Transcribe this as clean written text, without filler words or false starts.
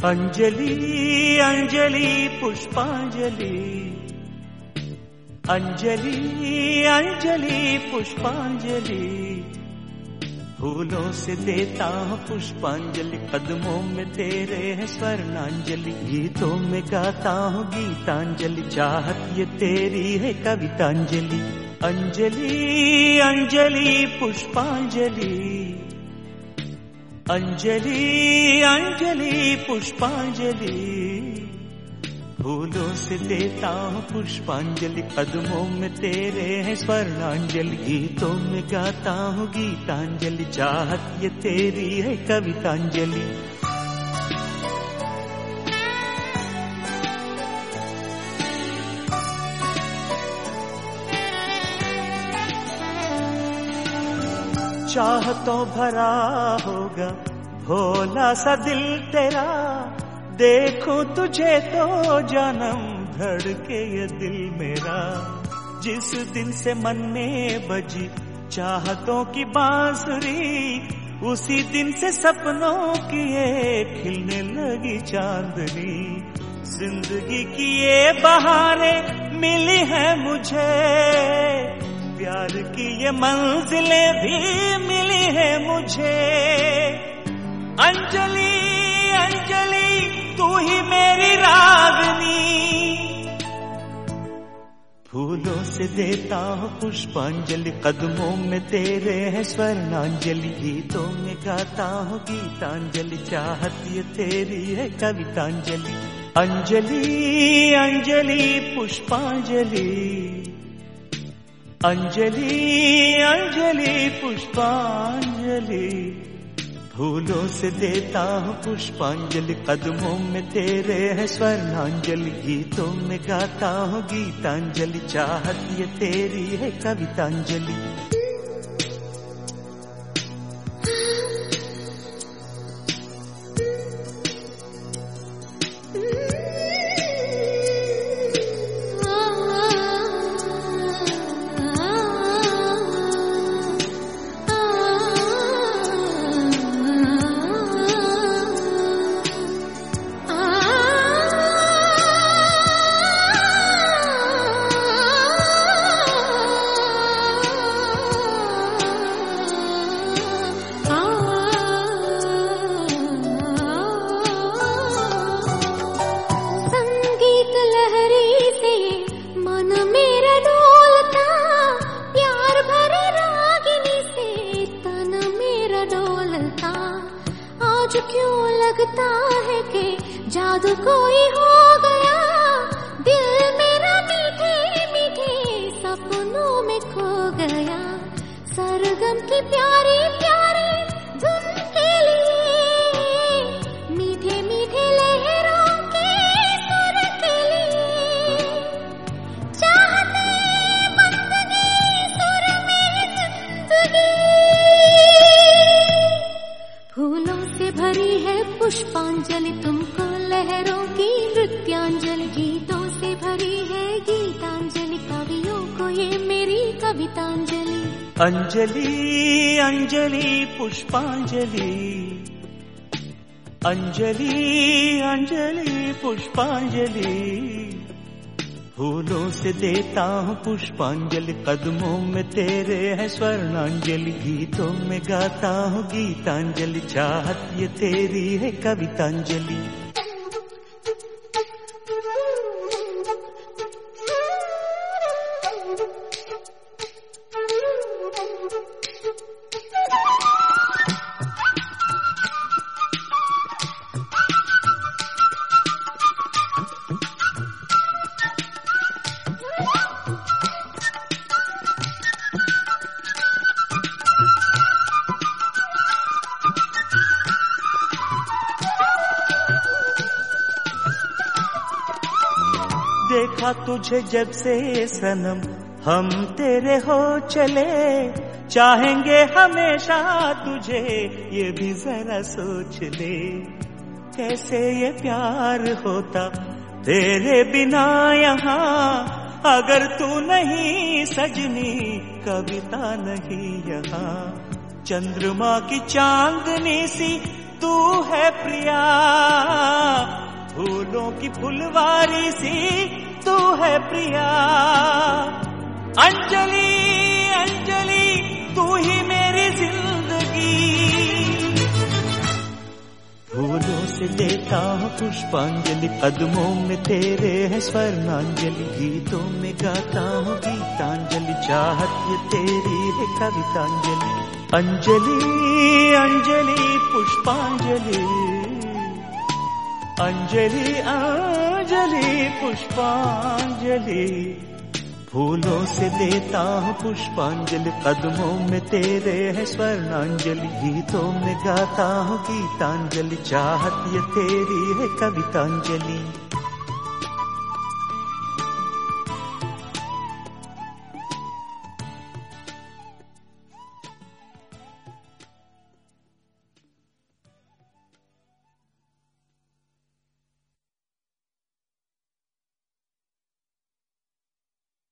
अंजलि अंजलि पुष्पांजलि, अंजलि अंजलि पुष्पांजलि, फूलों से देता हूँ पुष्पांजलि, कदमों में तेरे है स्वर्णांजलि, गीतों में गाता हूँ गीतांजलि, चाहत ये तेरी है कवितांजलि। अंजलि अंजलि पुष्पांजलि, अंजलि अंजलि पुष्पांजलि, फूलों से देता हूँ पुष्पांजलि, कदमों में तेरे है स्वर्णांजलि, गीतों में गाता हूँ गीतांजलि, चाहत ये तेरी है कवितांजलि। चाहतों भरा होगा भोला सा दिल तेरा, देखूं तुझे तो जन्म धड़के ये दिल मेरा, जिस दिन से मन में बजी चाहतों की बांसुरी, उसी दिन से सपनों की ये खिलने लगी चांदनी, जिंदगी की ये बहारें मिली है मुझे, प्यार की ये मंजिलें भी मिली है मुझे। अंजलि अंजलि तू ही मेरी रागनी, फूलों से देता हूँ पुष्पांजलि, कदमों में तेरे है स्वर्णांजलि, गीतों में गाता हूँ गीतांजलि, चाहत ये तेरी है कवितांजलि। अंजलि अंजलि पुष्पांजलि, अंजलि अंजलि पुष्पांजलि, फूलों से देता हूँ पुष्पांजलि, कदमों में तेरे है स्वर्णांजलि, गीतों में गाता हूँ गीतांजलि, चाहत ये तेरी है कवितांजलि। क्यों लगता है कि जादू कोई हो गया, दिल मेरा मीठे मीठे सपनों में खो गया, सरगम की प्यारी प्यारी धुन के लिए, मीठे मीठे लहरों के सुर के लिए, चाहते बंदगी सुर में जिंदगी, फूलों से भरी है पुष्पांजलि, तुमको लहरों की नृत्यांजलि, गीतों से भरी है गीतांजलि, कवियों को ये मेरी कवितांजलि। अंजलि अंजलि पुष्पांजलि, अंजलि अंजलि पुष्पांजलि, फूलों से देता हूँ पुष्पांजलि, कदमों में तेरे है स्वर्णांजलि, गीतों में गाता हूँ गीतांजलि, चाहत ये तेरी है कवितांजलि। देखा तुझे जब से सनम हम तेरे हो चले, चाहेंगे हमेशा तुझे ये भी जरा सोच ले, कैसे ये प्यार होता तेरे बिना यहाँ, अगर तू नहीं सजनी कविता नहीं यहाँ, चंद्रमा की चांदनी सी तू है प्रिया, फूलों की फुलवारी सी तू है प्रिया। अंजलि अंजलि तू ही मेरी जिंदगी, फूलों से लेता हूँ पुष्पांजलि, कदमों में तेरे है स्वर्णांजलि, गीतों में गाता हूँ गीतांजलि, चाहत ये तेरी है कवितांजलि। अंजलि अंजलि पुष्पांजलि, अंजलि अंजलि पुष्पांजलि, फूलों से देता हूँ पुष्पांजलि, कदमों में तेरे है स्वर्णांजलि, गीतों में गाता हूँ गीतांजलि, चाहत ये तेरी है कवितांजलि।